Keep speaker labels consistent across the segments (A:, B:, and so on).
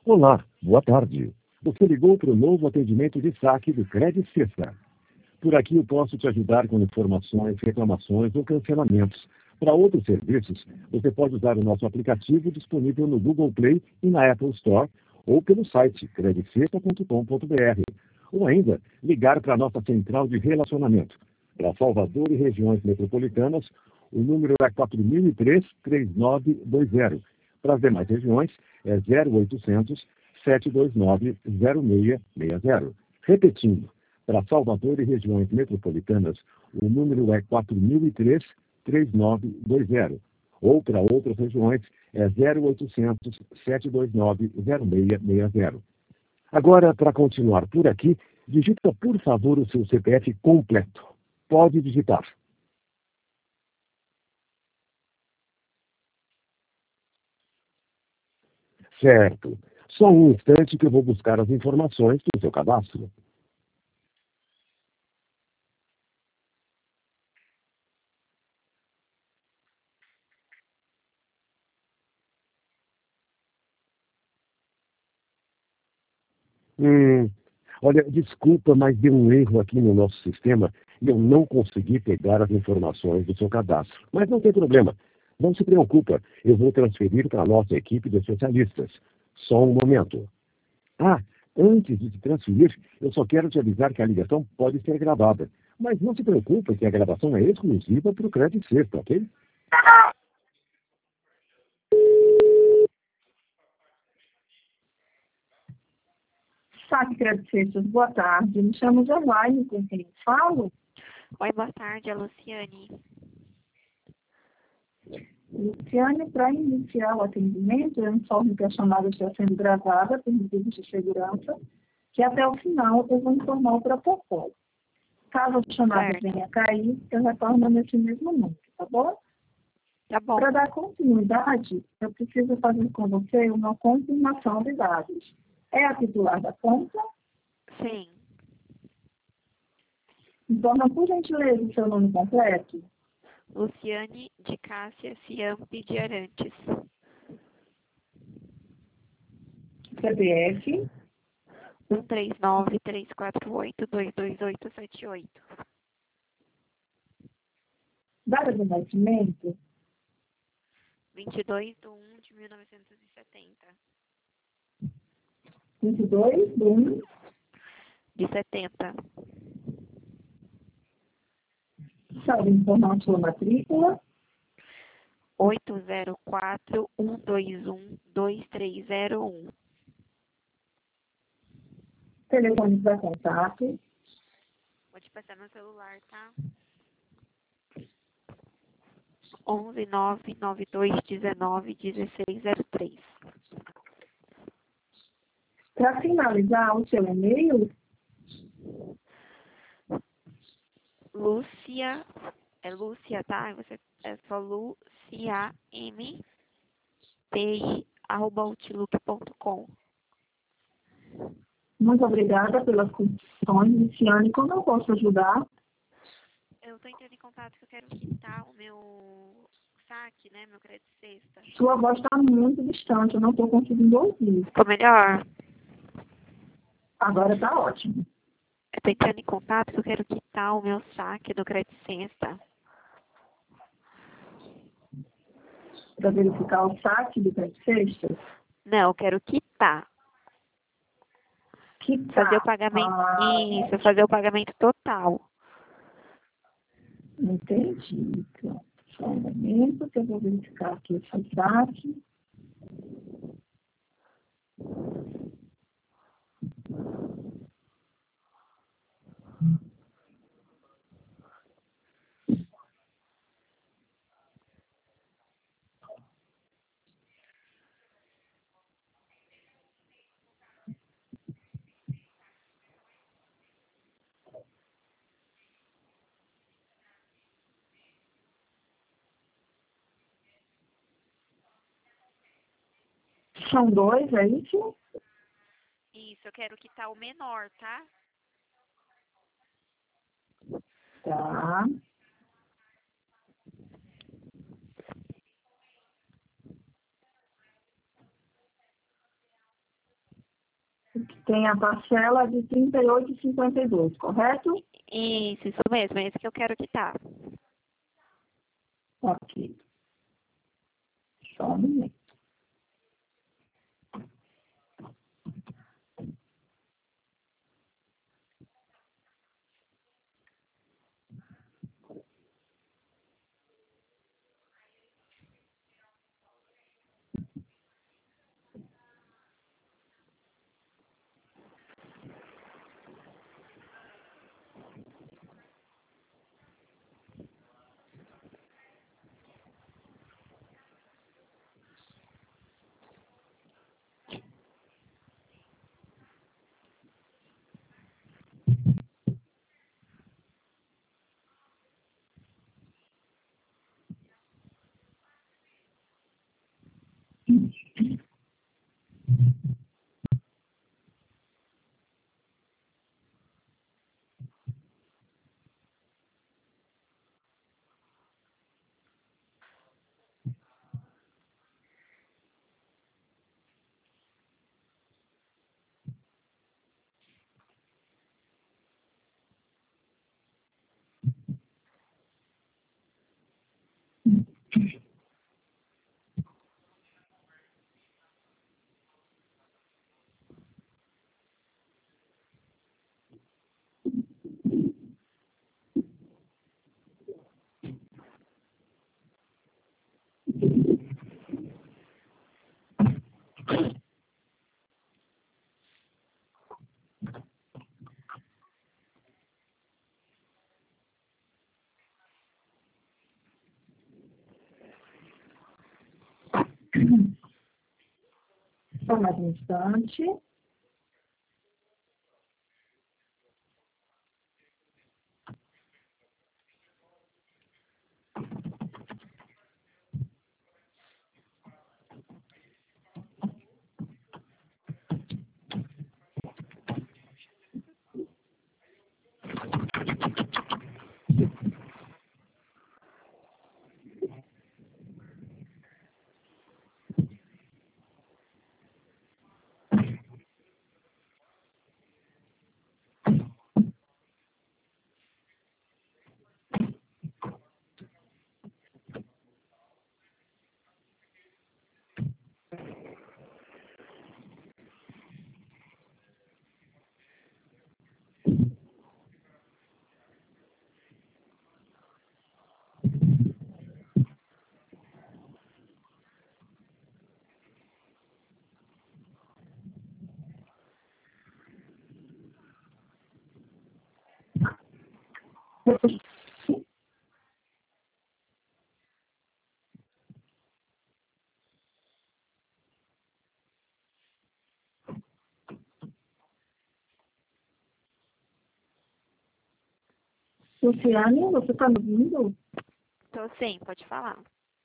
A: Olá, boa tarde. Você ligou para o novo atendimento de saque do Credit Sexta. Por aqui eu posso te ajudar com informações, reclamações ou cancelamentos. Para outros serviços, você pode usar o nosso aplicativo disponível no Google Play e na Apple Store ou pelo site creditsexta.com.br. Ou ainda, ligar para a nossa central de relacionamento. Para Salvador e regiões metropolitanas, o número é 4003-3920. Para as demais regiões, é 0800 729 0660. Repetindo, para Salvador e regiões metropolitanas, o número é 4003-3920. Ou para outras regiões, é 0800 729 0660. Agora, para continuar por aqui, digita, por favor, o seu CPF completo. Pode digitar. Certo. Só um instante que eu vou buscar as informações do seu cadastro. Hum, Olha, desculpa, mas deu um erro aqui no nosso sistema e eu não consegui pegar as informações do seu cadastro. Mas não tem problema. Não se preocupa, eu vou transferir para a nossa equipe de especialistas. Só um momento. Ah, antes de te transferir, eu só quero te avisar que a ligação pode ser gravada. Mas não se preocupe que a gravação é exclusiva para o Credit Sexta, ok?
B: Saque Credit Sexta, boa tarde. Me chamo Giovanni, com quem falo?
C: Oi, boa tarde, é a Luciane.
B: Luciane, para iniciar o atendimento, eu informo que a chamada está sendo gravada por motivos de segurança, que até o final eu vou informar o protocolo. Caso a chamada
C: Certo.
B: venha a cair, eu retorno nesse mesmo número, tá bom?
C: Tá bom.
B: Para dar continuidade, eu preciso fazer com você uma confirmação de dados. É a titular da conta?
C: Sim.
B: Informa, por gentileza, o seu nome completo.
C: Luciane de Cássia Ciamp de Arantes.
B: CPF,
C: 139-348-22878.
B: data de nascimento,
C: 22/1/1970.
B: 22 de 1,
C: De 70.
B: sabe informar sua matrícula,
C: 804-121-2301.
B: telefone para contato,
C: Vou te passar meu celular, tá? 11-992-19-1603.
B: para finalizar o seu e-mail,
C: Lúcia, é Lúcia, tá? Você é só luciampi@outlook.com.
B: muito obrigada pelas condições, Luciane, como eu posso ajudar?
C: Eu tô entrando em contato que eu quero quitar o meu saque, né? Meu crédito sexta.
B: Sua voz está muito distante, eu não estou conseguindo ouvir.
C: Ficou melhor?
B: Agora está ótimo.
C: Eu tô entrando em contato que eu quero quitar o meu saque do crédito sexta.
B: Para verificar o saque do Credit Sexta,
C: Não, eu quero quitar.
B: que
C: Fazer o pagamento. Isso, fazer o pagamento total.
B: entendi. Pronto. Só um momento que eu vou verificar aqui o seu saque. São dois, é isso?
C: Isso, eu quero quitar o menor, tá?
B: Tá. Tem a parcela de R$ 38,52, correto?
C: Isso mesmo, é esse que eu quero quitar.
B: Ok. Só um momento. Só mais um instante. Luciane, você está me ouvindo?
C: Tô sim, pode falar.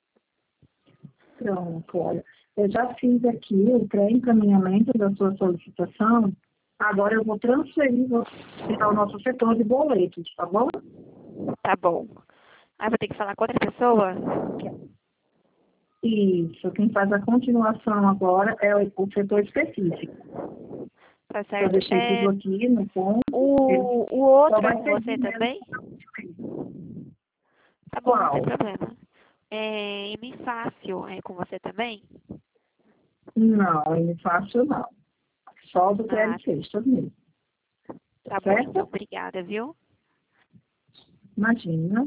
B: Pronto, olha. Eu já fiz aqui o pré-encaminhamento da sua solicitação. Agora eu vou transferir você ao nosso setor de boletos, tá bom?
C: Tá bom. Aí vou ter que falar com outra pessoa?
B: Isso. Quem faz a continuação agora é o setor específico.
C: Tá
B: Eu
C: certo.
B: deixei tudo aqui no ponto.
C: O outro
B: Só vai
C: é com
B: ter
C: você
B: mesmo.
C: também? Tá bom, não
B: Qual?
C: tem problema. Me fácil é com você também?
B: Não, ele fácil não. Só do crédito sexta mesmo.
C: Tá bom,
B: Certo?
C: então. Obrigada, viu?
B: Imagina.